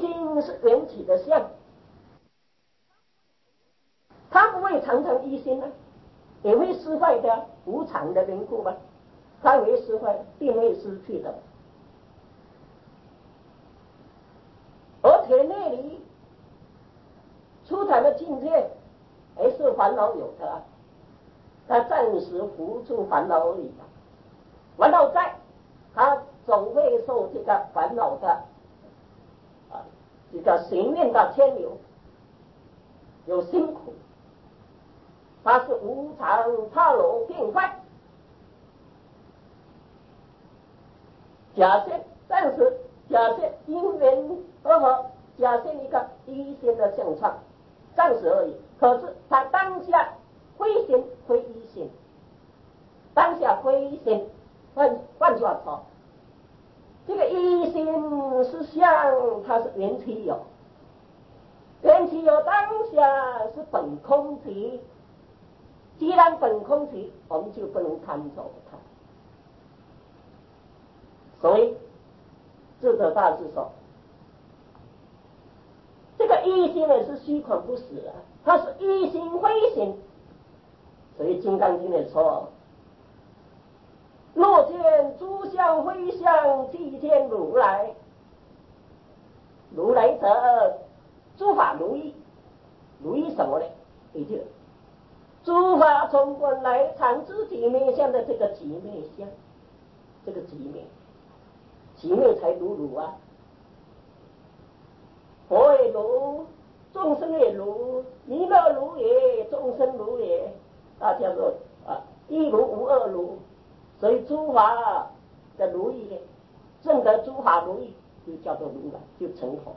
心是缘起的相，它不会常常一心呢，也会失坏的，无常的缘故吧，它会失坏，定会失去的。而且内里出产的境界还是烦恼有的，它暂时扶住烦恼而已的，烦恼在，它总会受这个烦恼的这个行念的牵流，有辛苦，它是无常怕罗变坏。假设暂时假设因缘和合，假设一个一心的相创，暂时而已。可是他当下灰心灰一心，当下灰心，换句话说，这个一心是相，它是缘起有，缘起有当下是本空体。既然本空体，我们就不能看走它。所以智者大师说，这个一心也是虚空不实啊，它是一心灰心。所以《金刚经》里说，若见诸相非相，即见如来。如来者，诸法如意。如意什么呢？也就诸法从本来常知体面相的这个体面相，这个体面，体面才如啊。佛也如，众生也如，弥勒如也，众生如也，叫做一如无二如。所以诸法的如意呢，证得诸法如意，就叫做如来，就成佛。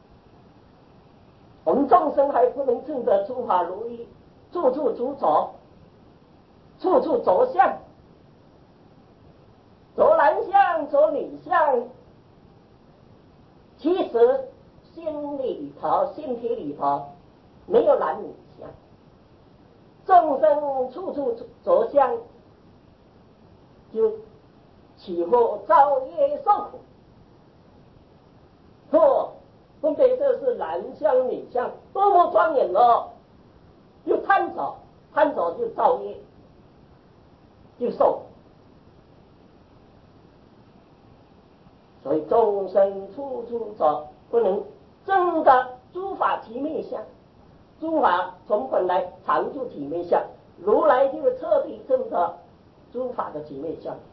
我们众生还不能证得诸法如意，处处着着，处处着相，着男相，着女相。其实心里头、心体里头没有男女相，众生处处着相，就起祸造业受苦。分别这是男相女相，多么庄严哦！就贪着，贪着就造业，就受。所以众生处处着，不能证得诸法体面相。诸法从本来常住体面相，如来就彻底证得诸法的体面相。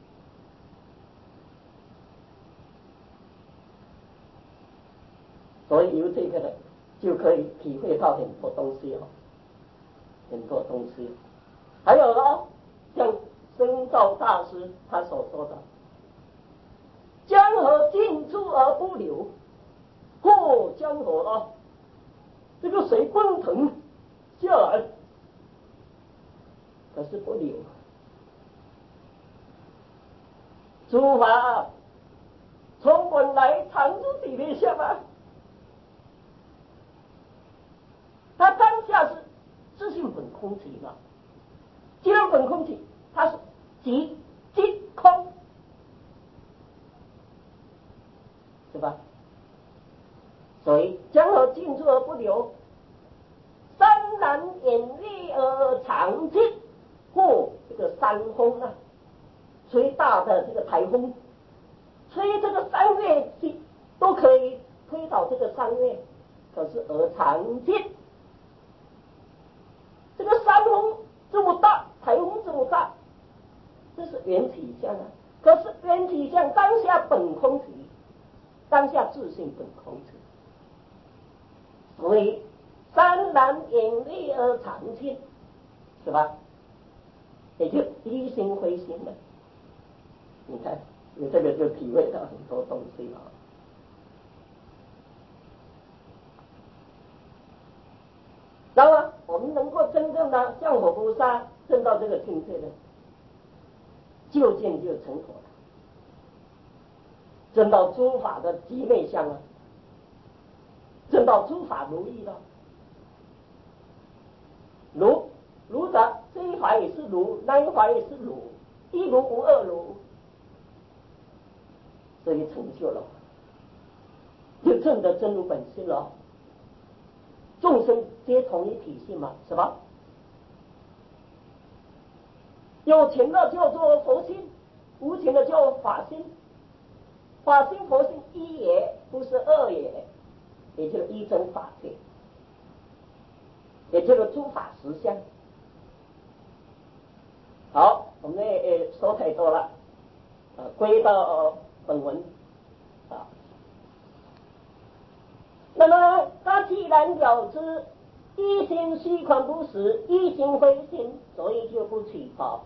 所以由这个呢，就可以体会到很多东西哦，很多东西。还有呢，像僧肇大师他所说的，江河尽处而不流，江河啊，这个水奔腾下来，可是不流。诸法从本来常住体面相啊，它当下是自性本空体嘛。既然本空体，它是即空，是吧？所以江河尽处而不流，山岚掩立而常静。这个山风啊，吹大的这个台风，吹这个山岳都可以推倒这个山岳，可是而常静。这个山风这么大，台风这么大，这是缘起相啊。可是缘起相当下本空体，当下自性本空体，所以山岚掩立而常静，是吧？也就一心灰心了。你看，你这个就体会到很多东西了。当然，我们能够真正的像佛菩萨证到这个境界的，就近就成佛了，证到诸法的极昧相啊，证到诸法如意了。如者这一法也是如，那一法也是如，一如无二如，所以成就了，就真的真如本性了。众生皆同一体性嘛，是吧？有情的叫做佛心，无情的叫法心。法心佛心一也，不是二也，也就是一真法界，也就是诸法实相。好，我们说太多了，归到本文啊。那么他既然了知一心虚空不实，一心非心，所以就不取头。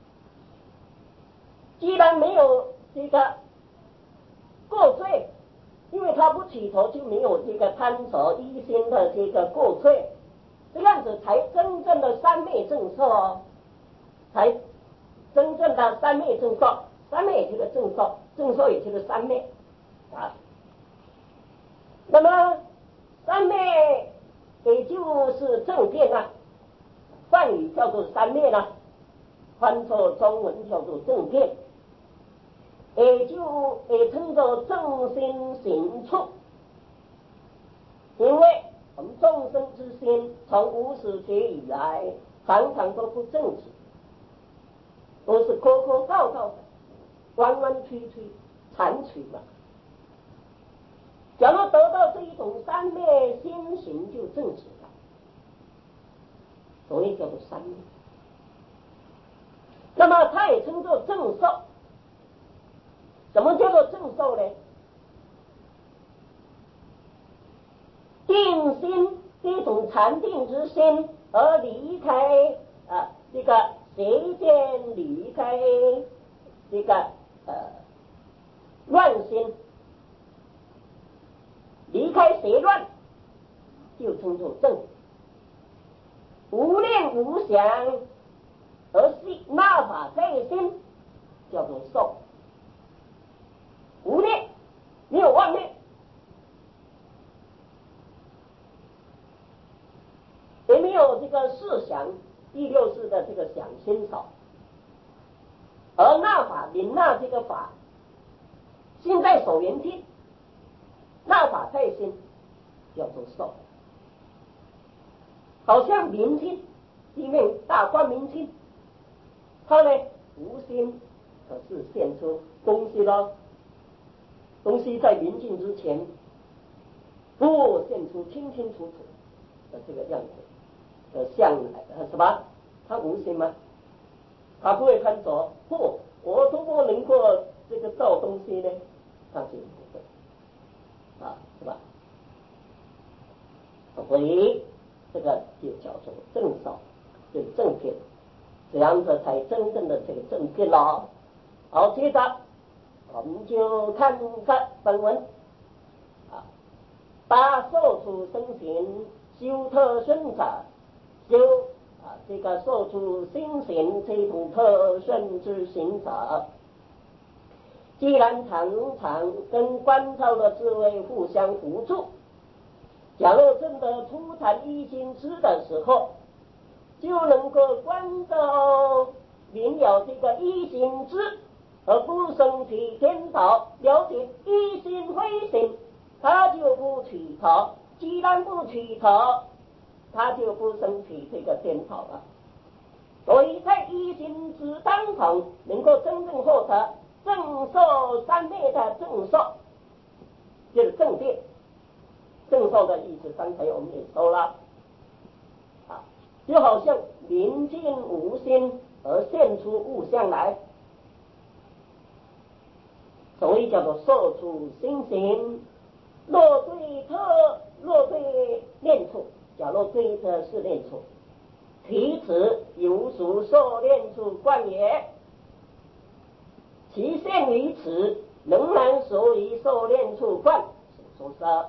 既然没有这个过罪，因为他不起头，就没有这个贪着一心的这个过罪，这样子才真正的三昧正受哦，才真正的三昧正受。三昧也就是正受，正受也就是三昧啊。那么三昧也就是正变啊，梵语叫做三昧啦，翻作中文叫做正变。也称作正心行处，因为我们众生之心从无始劫以来，常常都不正直，都是磕磕告告的，弯弯曲曲，残曲嘛。假如得到这一种三昧心行，就正直了，所以叫做三昧。那么它也称作正受。什么叫做正受呢？定心，一种禅定之心，而离开这个邪见，离开这个乱心，离开邪乱，就称作正。无念无想而纳法在心，叫做受。无念，没有妄念，也没有这个事想，第六识的这个想心少，而纳法领纳这个法，心在所缘境，纳法在心，叫做受。好像明镜，地面大光明镜，它呢无心，可是现出东西了。东西在明镜之前，不现出清清楚楚的这个样子，像什么？它无心吗？它不会贪着，我都不能够这个造东西呢，它就不会是吧？所以这个就叫做正受，就是正片，这样子才真正的这个正片了。好，接着我们就看看本文把受处生行修特顺者，修这个受处心行这种特顺之行者，既然常常跟观照的智慧互相辅助，假若真的初禅一心知的时候，就能够观照明了这个一心知，而不生起颠倒，了解一心非心，他就不取头。既然不取头，他就不生起这个颠倒了。所以在一心知当中，能够真正获得正受三昧的正受，就是正定。正受的意思，刚才我们也说了就好像明镜无心而现出物象来，所以叫做受处心行。若对念处，假若对的是念处，其此有属受念处观也，其现于此，仍然属于受念处观。所说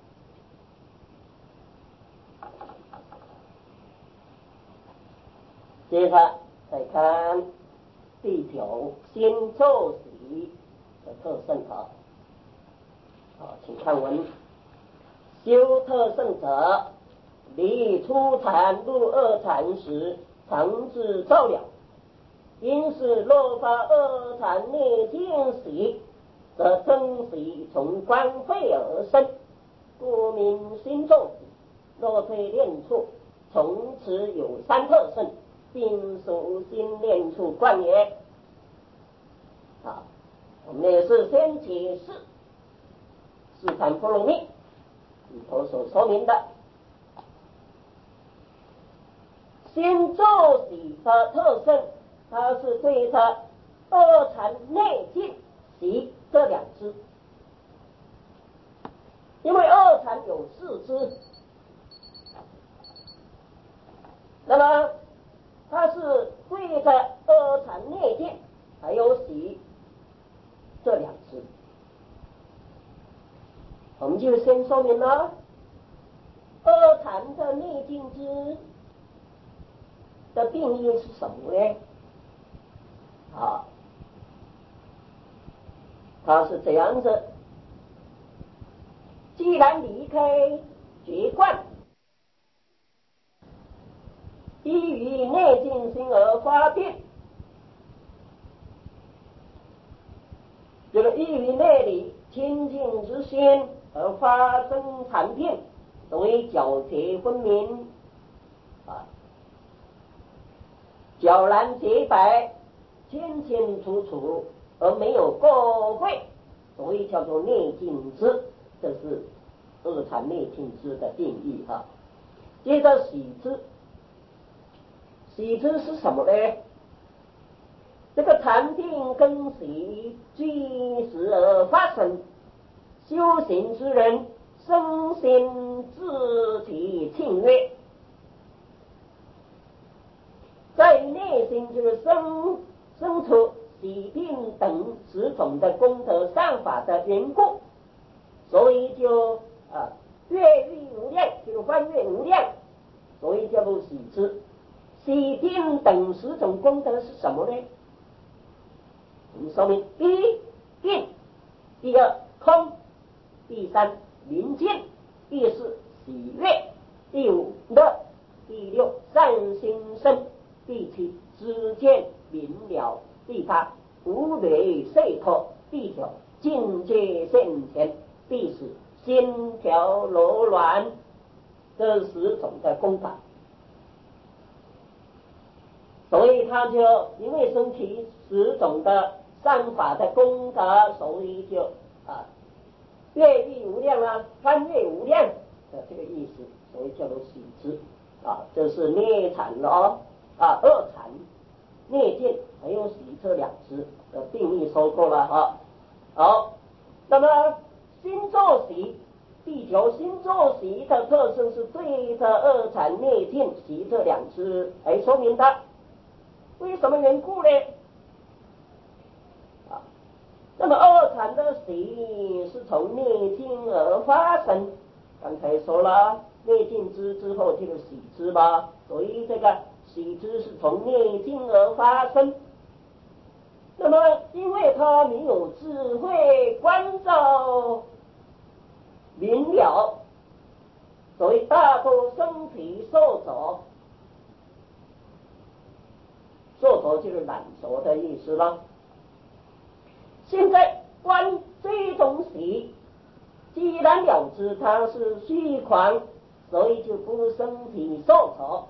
接着再看第九心受喜的特胜法。请看文：修特胜者，离初禅入二禅时，常自照了。因是若发二禅内见喜，则真喜从观慧而生， 故名心作喜。若推念处，从此有三特胜，并属心念处观也。啊，我们也是先解释四禅波罗蜜里头所说明的心作喜的特征，它是对着二禅内尽喜这两支，因为二禅有四支，那么它是对着二禅内尽还有喜这两支。我们就先说明了二禅的内尽支的定义是什么呢？啊，它是这样子：既然离开觉观，依于内尽心而发病，这个依于内里清净之心而发生禅定，所谓皎洁分明啊，皎然洁白，清清楚楚，而没有过秽，所以叫做内尽支。这是二禅内尽支的定义啊。接着喜支，喜支是什么呢？这个禅定跟喜俱时而发生，修行之人身心自体庆悦，在于内心就是生出喜定等十种的功德善法的缘故，所以就越狱无量，就是翻越无量，所以叫做喜支。喜定等十种功德是什么呢？我们说明：第一定，第二空，第三明净，第四喜悦，第五乐，第六善心生，第七知见明了，第八无为解脱，第九境界现前，第十心调柔软，这十种的功法。所以他就因为升起十种的善法的功德，所以就越狱无量啊，翻越无量的这个意思，所以叫做喜支啊。这是内禅了二禅内尽还有喜这两支的定义说过了啊。好，那么心作喜，地球心作喜的特征是对着二禅内尽喜这两支来说明的。为什么缘故呢？那么二禅的喜是从内尽而发生，刚才说了内尽支之后就是喜支吧，所以这个喜支是从内尽而发生。那么因为他没有智慧关照明了，所以大多身体受着，受着就是懒着的意思了。现在观这种喜，既然了知它是虚狂，所以就不身体受着，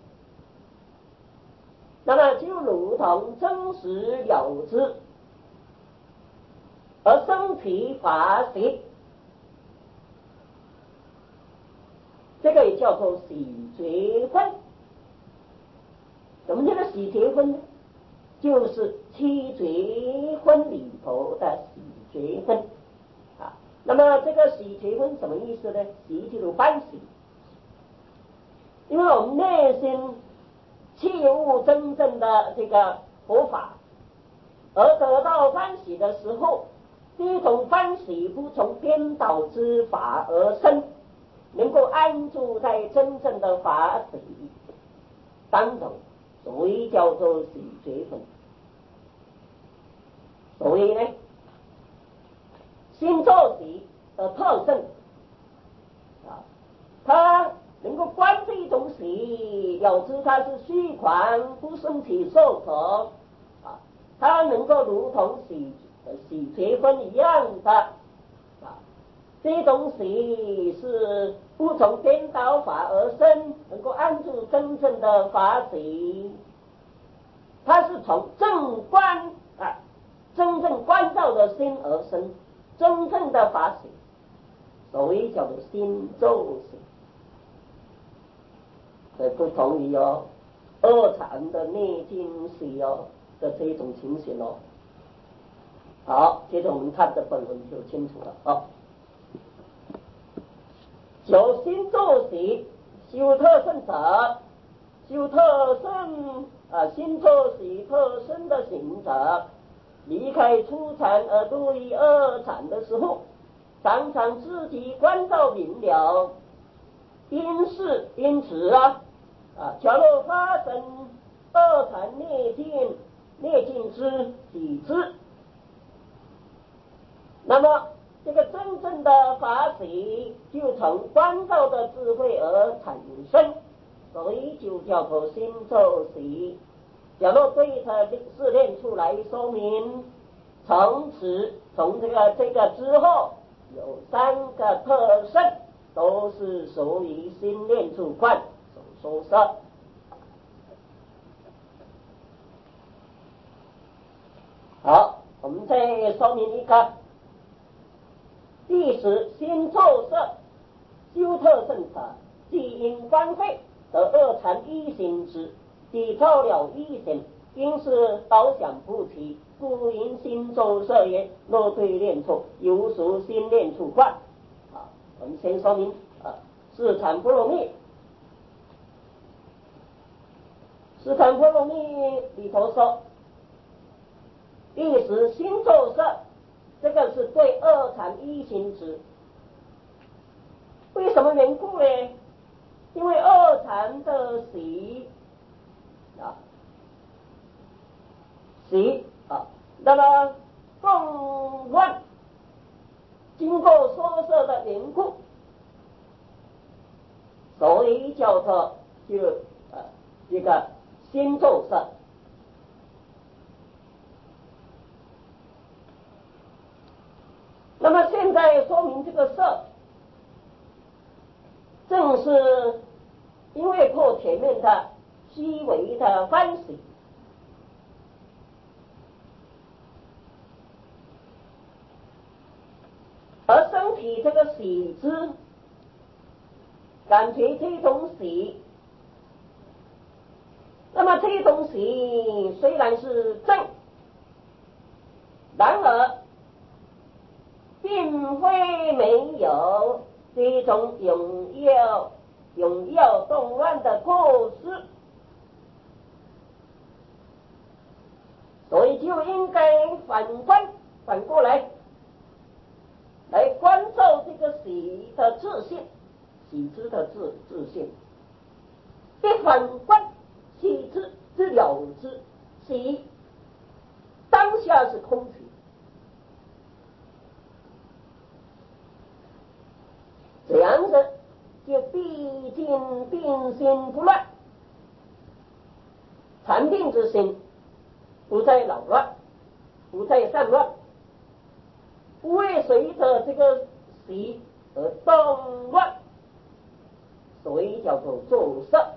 那么就如同真实了知，而身体法喜，这个也叫做喜觉分。什么叫做喜觉分呢？就是七觉分里头的喜觉分啊。那么这个喜觉分什么意思呢？喜就是欢喜，因为我们内心切悟真正的这个佛法，而得到欢喜的时候，这种欢喜不从颠倒之法而生，能够安住在真正的法体当中，所以叫做喜觉分。所以呢，心作喜的特征它能够观这一种喜，了知它是虚狂，不生起受着它能够如同喜觉分一样的这种喜是不从颠倒法而生，能够安住真正的法喜，它是从正观真正关照的心而生，真正的法喜，所谓叫做心咒喜。这不同于二禅的内经喜的这种情形好，接着我们看的本文就清楚了有心咒喜修特胜者，修特胜心咒喜特胜的行者，离开初禅而入于二禅的时候，常常自己关照明了，因此假若发生二禅内境之体质，那么这个真正的法喜就从关照的智慧而产生，所以就叫做心咒喜。假若对它试炼出来说明，从这个之后有3个特胜，都是属于心念处观所说的。好，我们再说明一个。第十，心咒色修特胜者，即因观慧得二禅一行之，抵照了一行，因是导想不提，故因心咒色也。若对念处，有属心念处观。我们先说明四禅波罗蜜。四禅波罗蜜里头说，第十心咒色，这个是对二禅一行之。为什么缘故呢？因为二禅的喜那么共论经过说摄的缘故，所以叫做这个心咒色。那么现在说明这个色，正是因为破前面的虚伪的欢喜，而身体这个喜之，感觉这种喜，那么这种喜虽然是正，然而并非没有这种永耀动乱的过失，所以就应该反过来关照这个喜的自信，喜之的自信，一反观喜之了之，喜当下是空虚，这样子就毕竟定心不乱，禅定之心不再扰乱，不再散乱，不会随着这个喜而动乱，所以叫做作色。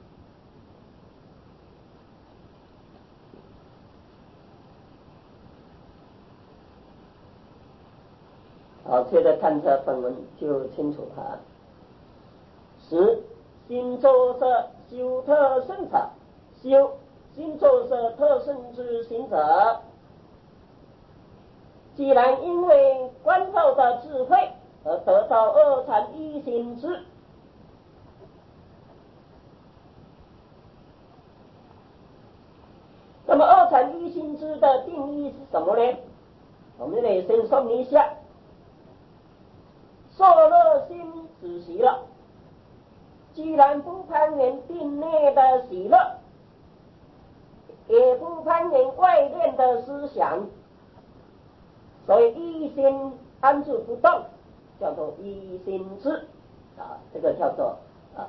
好，接着看这本文就清楚了。十，心咒色修特胜者，修心咒色特胜之行者，既然因为关照的智慧而得到二禅一行之，那么二禅一行之的定义是什么呢？我们得先说明一下。受乐心止息了，既然不攀缘定内的喜乐，也不攀缘外面的思想，所以一心安住不动，叫做一心智这个叫做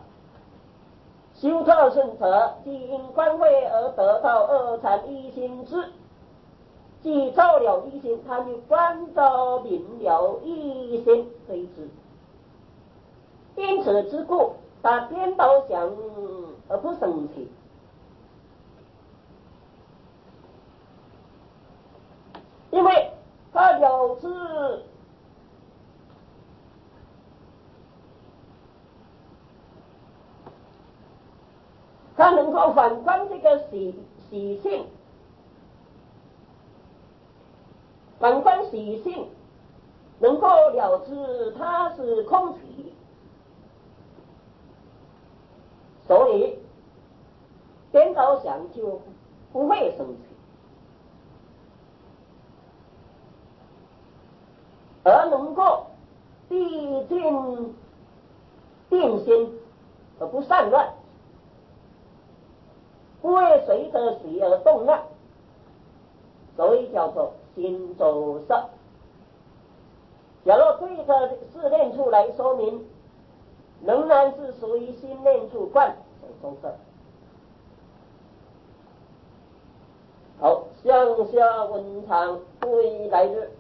修特胜者，即因观慧而得到二禅一心智，即照了一心，他就关照明了一心，这一智因此之故，他颠倒想而不生起。因为他了知他能够反观这个习性，反观习性，能够了知它是空体，所以颠倒想就不会生起，而能够毕竟定心而不散乱，不会随着喜而动乱，所以叫做心周色。假如对着四念处来说明，仍然是属于心念处观所周色。好，向下文长归来日。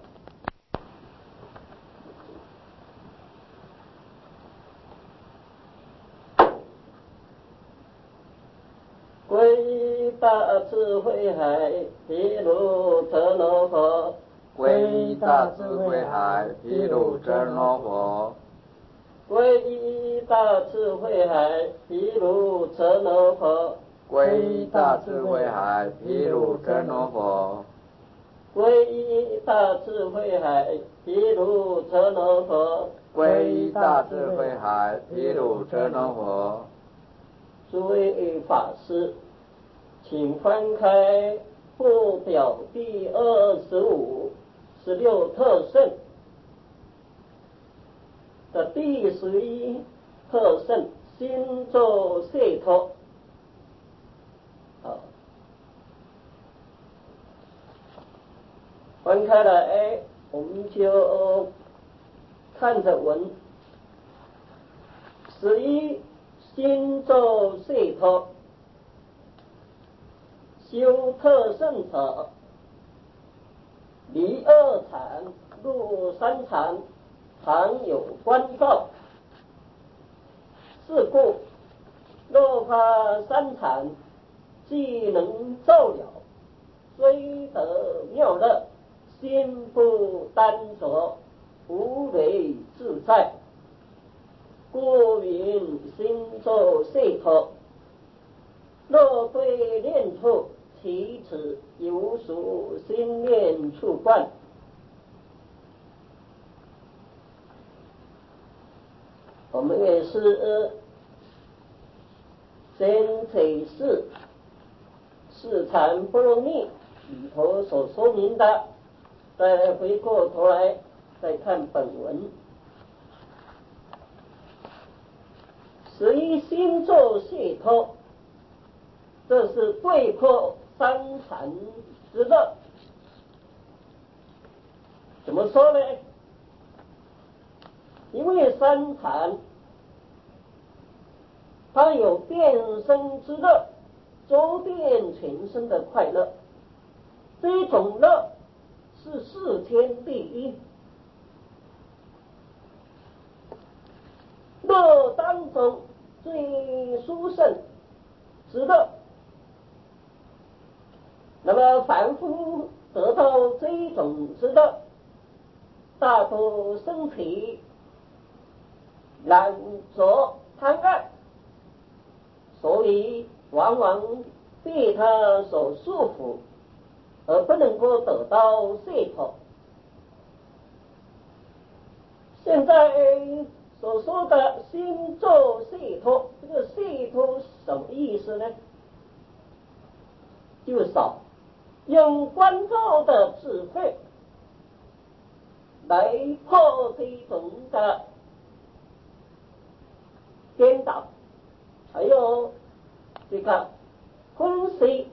归大智慧海，毗卢遮那佛。 归大智慧海，毗卢遮那佛。 归大智慧海，毗卢遮那佛。 归大智慧海，毗卢遮那佛。 归大智慧海，毗卢遮那佛。 归大智慧海，毗卢遮那佛。 诸位法师，请翻开附表第25 16特胜的第11特胜心作解脱。好，翻开来，我们就看着文。11心作解脱，修特胜者，离二禅入三禅，常有关照。是故若发三禅，既能照了，虽得妙乐，心不单着，无为自在。故云心作解脱。若对念处，其此有属心念处观。我们也是先解释四禅波罗蜜里头所说明的，再回过头来再看本文。随心作解脱，这是对破三禅之乐。怎么说呢？因为三禅它有变身之乐，周遍全身的快乐，这种乐是世间第一。乐当中最殊胜之乐，那么凡夫得到这种之乐，大多生起懒惰贪爱，所以往往被他所束缚，而不能够得到解脱。现在所说的心作解脱，这个解脱什么意思呢？就是用观照的智慧来破这种的颠倒，还有这个分析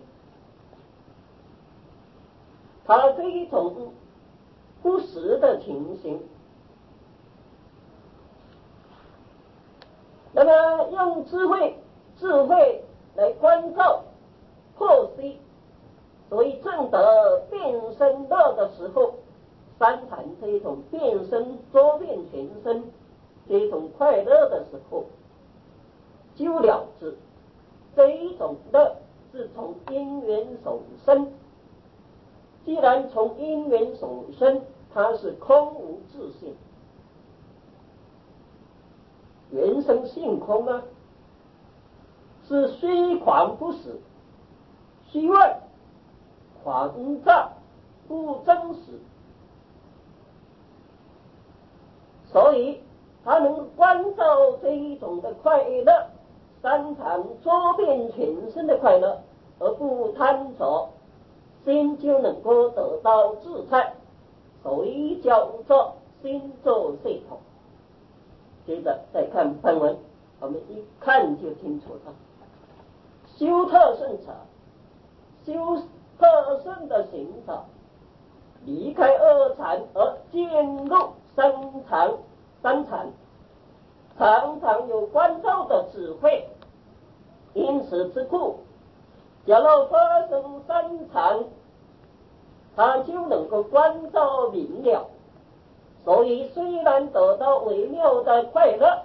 它这一种不实的情形。那么用智慧来关照破析，所以正得变身乐的时候，三禅这一种变身周遍全身， 这种快乐的时候，就了知这一种乐是从因缘所生。既然从因缘所生，它是空无自性，缘生性空啊，是虚狂不实，虚妄狂躁不真实，所以他能关照这一种的快乐，三场周遍全身的快乐，而不贪着，心就能够得到自在，所以叫做心作系统。接着再看本文，我们一看就清楚了。修特胜者，修特胜的行者，离开二禅而进入三禅，常常有关照的智慧。因此之故，假如发生三禅，他就能够关照明了。所以虽然得到微妙的快乐，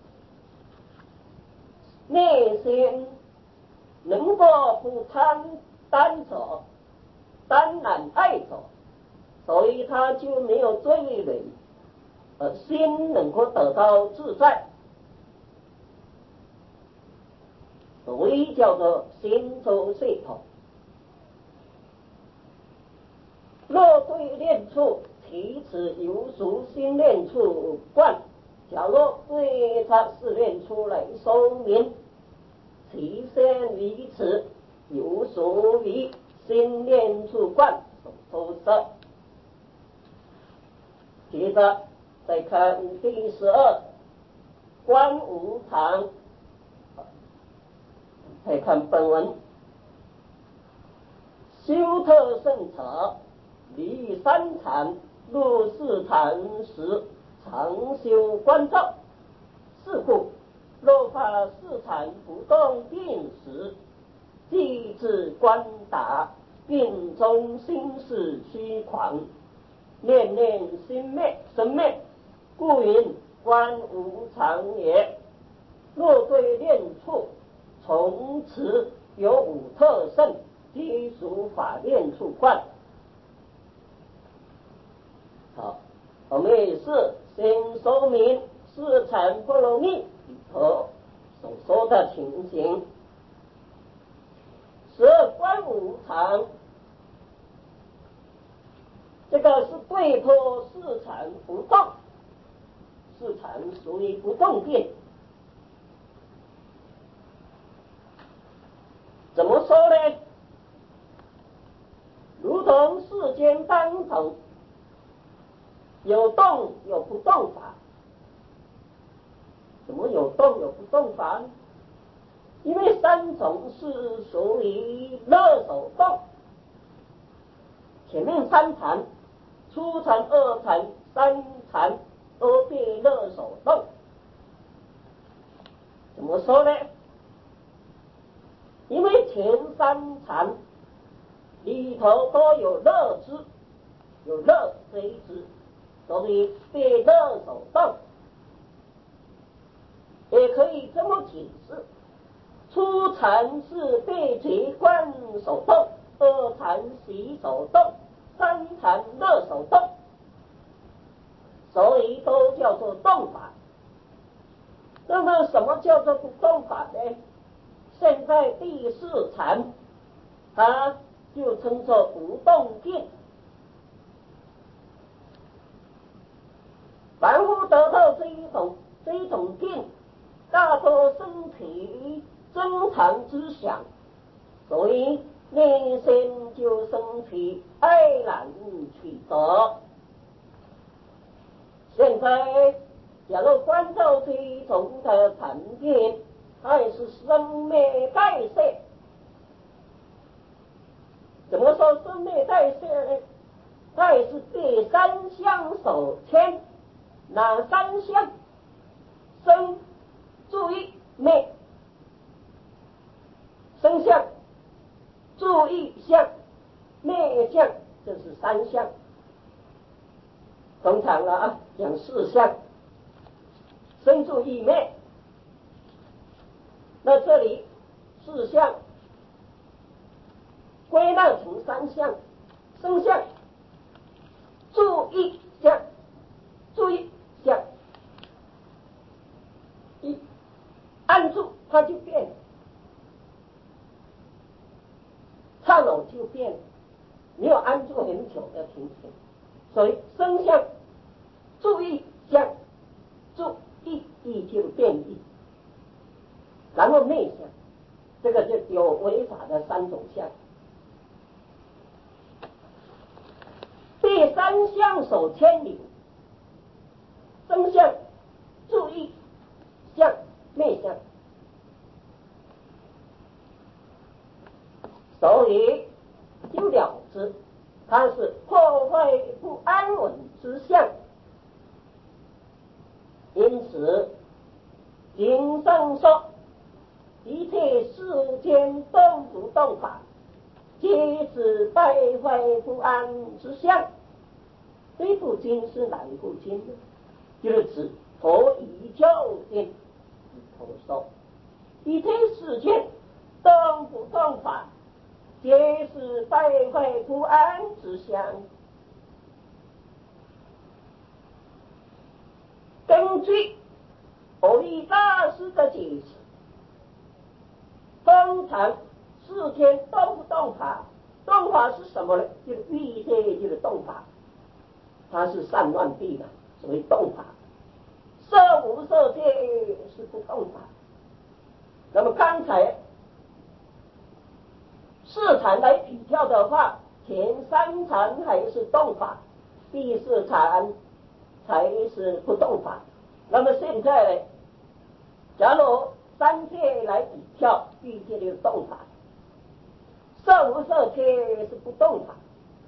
内心能够不单着，单然爱着，所以他就没有罪累，心能够得到自在，所以叫做心作系统。若对念处其此有属心念处观，假如对他是念出来说明，其先于此有属于心念处观所说。接着再看第12观无常，再看本文。修特胜者，离三禅入四禅时，常修观照。是故若发四禅不动定时，即自观达，定中心是虚狂，念念心灭生灭，故云观无常也。若对念处从此有五特胜，即属法念处观。好，我们也是先说明四禅波罗蜜里头所说的情形。12观无常，这个是对破四禅不动，四禅属于不动定。怎么说呢？如同世间当中有动有不动法。怎么有动有不动法呢？因为三种是属于乐手动，前面三禅，初禅、二禅、三禅都被乐手动。怎么说呢？因为前三禅里头都有乐知，有乐这一支，所以被乐手动。也可以这么解释，初禅是被觉观手动，二禅习手动，三禅乐手动，所以都叫做动法。那么什么叫做不动法呢？现在第四禅它就称作不动定。凡夫得到这一种定，大多生起增长之想，所以内心就生起爱然取得。现在假如关照这一种的禅定，它也是生灭代谢。怎么说生灭代谢呢？它也是被三相所牵。哪三相？生、注意、灭。生相、注意相、灭相，这是三相。通常讲四相。 生住意灭。那这里四相归纳成三相：生相、住意相、注意相。一按住它就变了，刹那就变了，没有安住很久要停止。所以生相、注意相、注意就变异，然后灭相，这个就有违法的三种相。第三相守千里，生相、注意相、灭相。所以就了知它是破坏不安稳之相。因此经上说，一切世间都不动法，皆是败坏不安之相。这部经是哪一部经呢？就是指佛遗教经所说，一切世间都不动法，皆是败坏不安之相。根据佛理大师的解释，通常世间都不动法，动法是什么呢？就是欲界就是动法，它是散乱地的，所谓动法。色无色界是不动法。那么刚才四禅来比较的话，前三禅还是动法，第四禅才是不动法。那么现在呢，假如三界来比较，欲界就是动法，色无色界是不动法。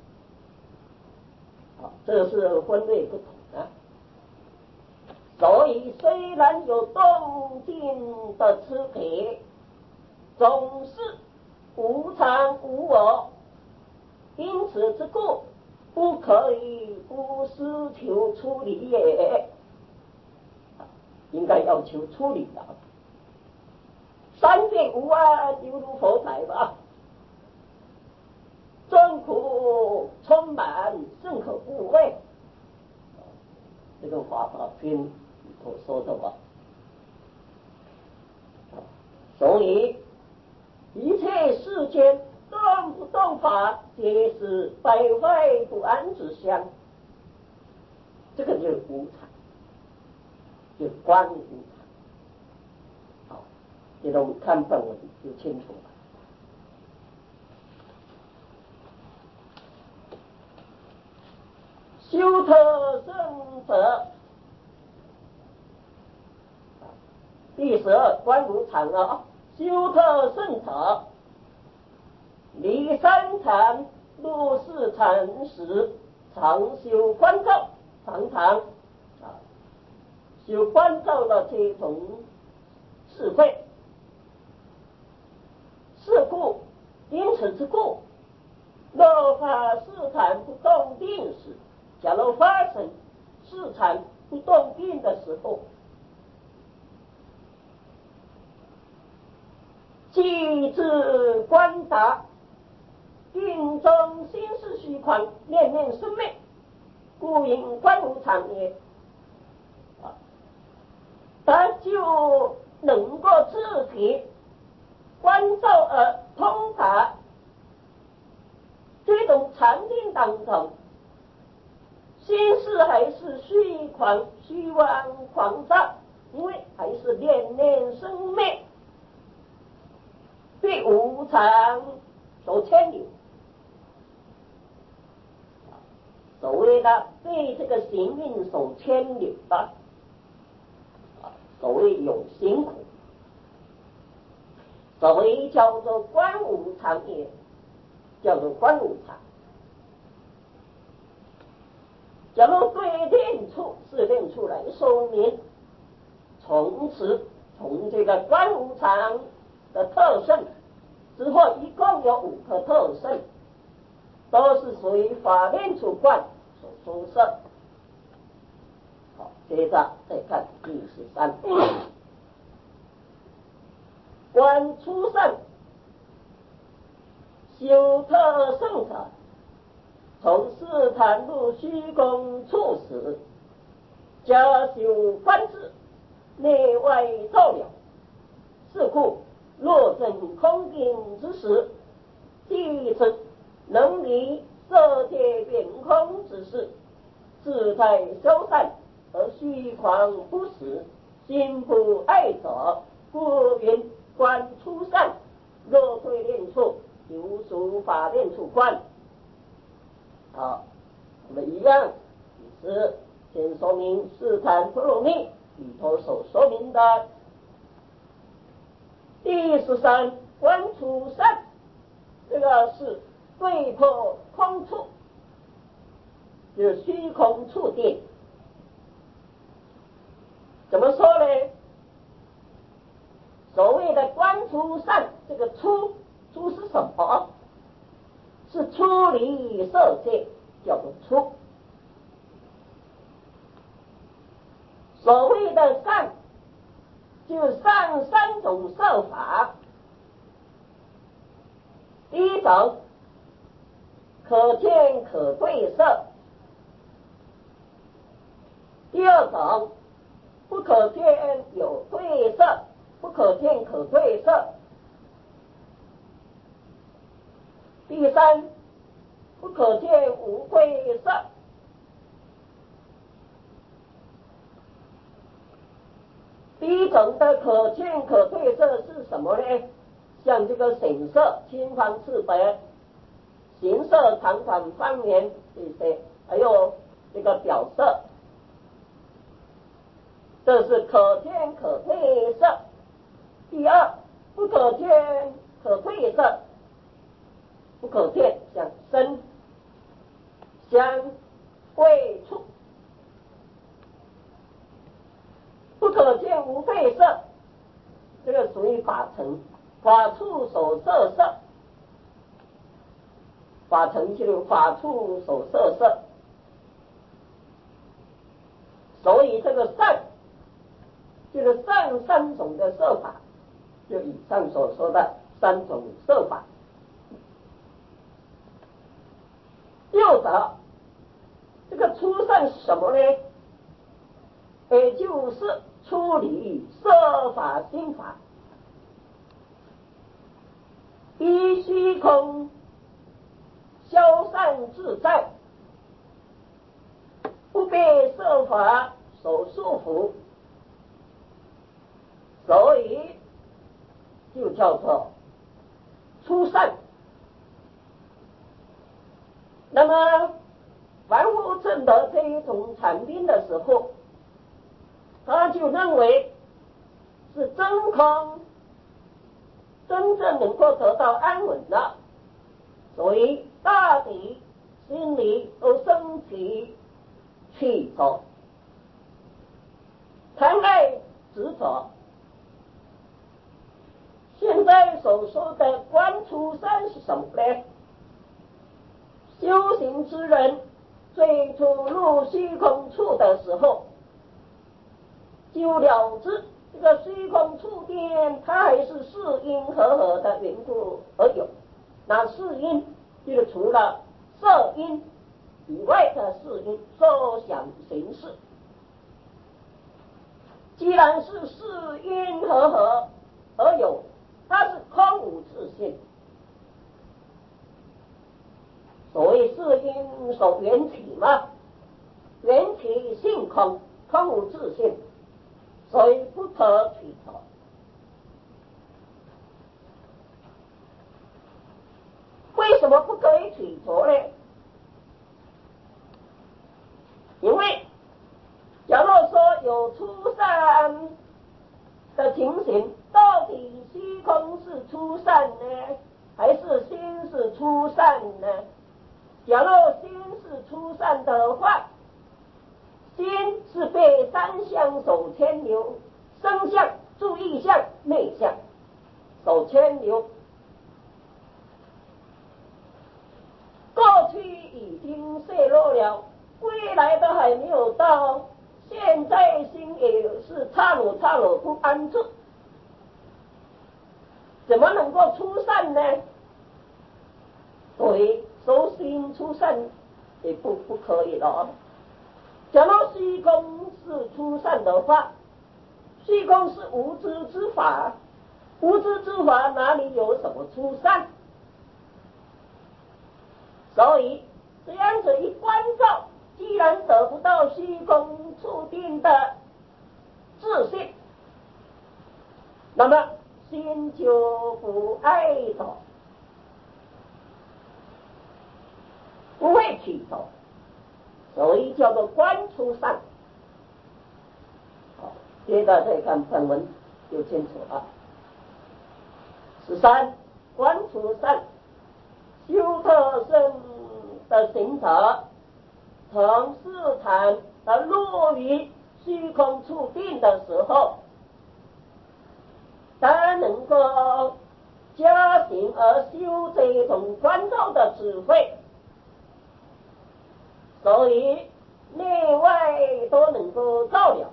这是分类不同的。所以虽然有动静的差别，总是无常无我，因此之故，不可以不思求出离也。应该要求出离的。三界无安，犹如佛台吧，众苦充满，甚可怖畏。这个《法华经》里头说的吧。所以一切世间动不动法，皆是败坏不安之相。这个就是无常，就是观无常。好，这种看本文就清楚了。修特胜者，第12观无常啊。修特胜者，离三禅入四禅时，常修观照，常修观照的这种智慧。是故，因此之故，若发四禅不动定时，假如发生四禅不动定的时候，即至观达，定中心是虚空，念念生灭，故应观无常也。他就能够自己观照而通达这种禅定当中，心事还是虚空虚妄狂躁，因为还是念念生灭，被无常所牵引。所谓的被这个行运所牵引的，所谓有辛苦，所谓叫做观无常也，叫做观无常。假如对练处是练出来说明，从此从这个观无常的特性之后，一共有5个特性，都是属于法练处观所说摄。 好，接着再看第13。观初善，修特圣者，从斯坦入虚空处时，加修观之，内外照了。是故若证空境之时，第此能离色界变空之事，自在消散而虚狂不实，心不爱者，故云观初善。若对念处，如属法念处观。好，我们一样，是先说明斯坦陀罗尼里头所说明的第13观初善，这个是对破空处，就是虚空处定。怎么说呢？所谓的观初善，这个初是什么？是出离色界，叫做初。所谓的善，就上3种色法。第一种，可见可对色；第二种，不可见有对色，不可见可对色；第三，不可见无对色。第一种的可见可对色是什么呢？像这个显色、青黄赤白、形色、长短、方圆这些，还有这个表色，这是可见可对色。第二，不可见可对色，不可见像声、香、味、触，不可见无对色，这个属于法尘，法处所摄色，法尘就是法处所摄色。所以这个善就是上3种的色法，就以上所说的3种色法。又者，这个初善是什么呢？也就是出离色法心法，依虚空消散自在，不被色法所束缚，所以就叫做初善。那么凡夫证得这一种禅定的时候，他就认为是真空真正能够得到安稳的，所以大体心里都升起气着，贪爱执着。现在所说的观初善是什么呢？修行之人最初入虚空处的时候，就了知这个虚空处定，它还是四因和合的缘故而有。那四因就是除了色因以外的四因，受想行识。既然是四因和合而有，它是空无自性。所谓四因所缘起嘛，缘起性空，空无自性，所以不可取着。为什么不可以取着呢？因为假如说有初善的情形，到底虚空是初善呢，还是心是初善呢？假如心是初善的话，心是被3相所牵流，声相、注意相、内相所牵流。过去已经泄露了，未来都还没有到， 现在心也是刹那不安住，怎么能够出善呢？所以收心出善也不可以了。假如虚空是出善的话，虚空是无知之法，无知之法哪里有什么出善？所以这样子一关照，既然得不到虚空触定的自信，那么心就不爱着，不会起头，所以叫做观出善。好，接着再看本文就清楚了。13观出善，修特生的行者，从四禅而入于虚空处定的时候，当能够加行而修这种关照的智慧，所以内外都能够照了，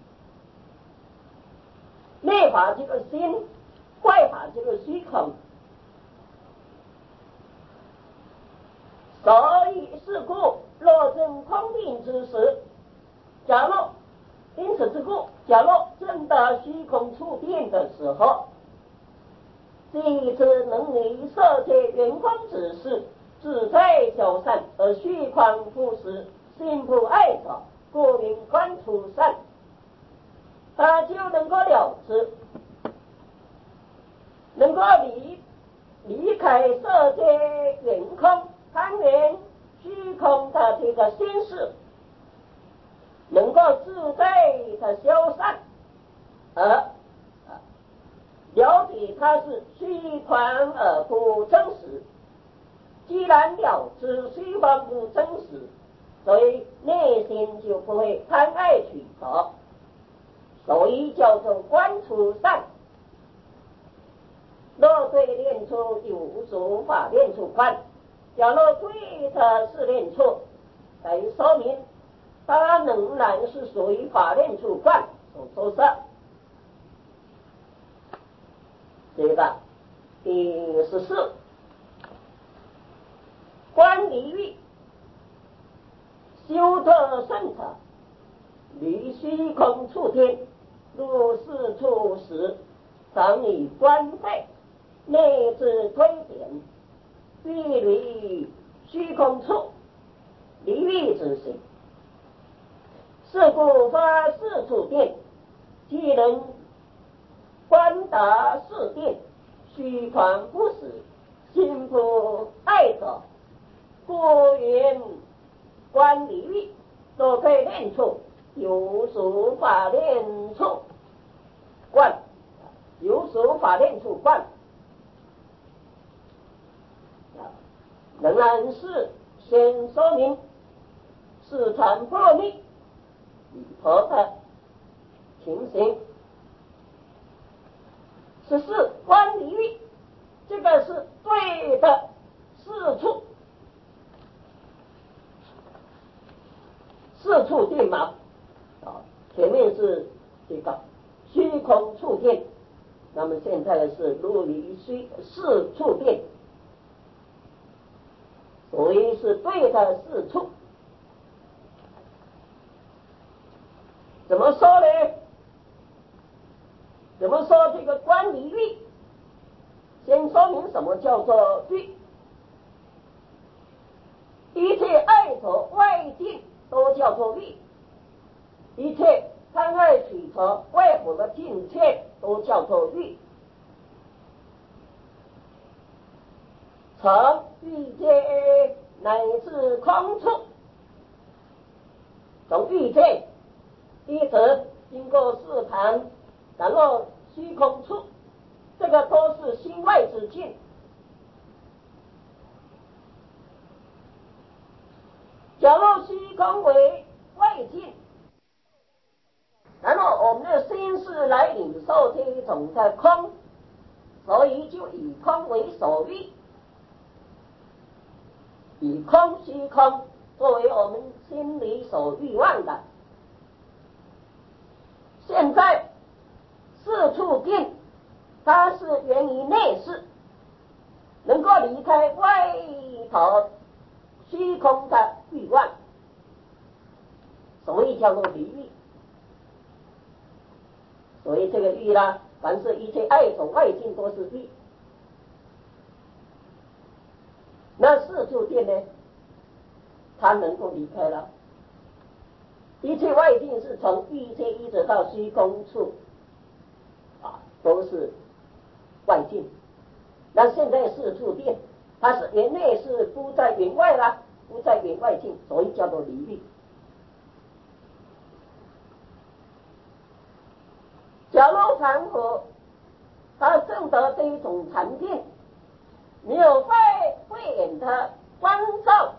内法就是心，外法就是虚空。所以是故若证空定之时，假若因此之故，假若证得虚空处定的时候，即知能离色界圆空之事，自在消散而虚空不实，心不爱着，故名观出善。他就能够了知，能够离开色界圆空攀缘虚空的这个心事，能够自在的消散，而了解它是虚幻而不真实。既然了知虚幻不真实，所以内心就不会贪爱取着，所以叫做观出善。若对练出有所法练出观，假若对的是练出，来说明它仍然是属于法练出观所说的。这个第14观离欲，修特圣者，离虚空处天，入四处时，常以观背，内自推点，必离虚空处，离欲之心。是故发四处定，既能观达四定，虚空不实，心不爱着，故云观离欲。若可以练出有所法练出观，有所法练出观，仍然是先说明四禅波罗蜜里头的情形。14观离欲，这个是对的四处，四处定嘛，前面是这个虚空处定，那么现在是入离四处定，所以是对的四处。怎么说呢？怎么说这个观离欲？先说明什么叫做欲。一切爱着外境都叫做欲，一切贪爱取着外部的境界都叫做欲。从欲界乃至空处，从欲界一直经过四盘，然后虚空处，这个都是心外之境。假若虚空为外境，然后我们的心是来领受这一种的空，所以就以空为所欲，以空虚空作为我们心里所欲望的， 处定，它是源于内视，能够离开外头虚空的欲望，所以叫做离欲。所以这个欲啦，凡是一切爱从外境都是欲。那四处定呢，它能够离开了。一切外境是从欲界一直到虚空处都是外境。那现在四处定，它是缘内是不在缘外啦，不在缘外境，所以叫做离欲。假如凡夫他证得这一种禅定，没有慧眼的关照。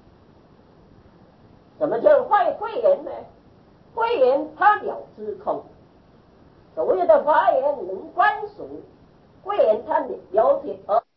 什么叫慧眼呢？慧眼它了知空，所谓的华严能观俗，慧眼它了解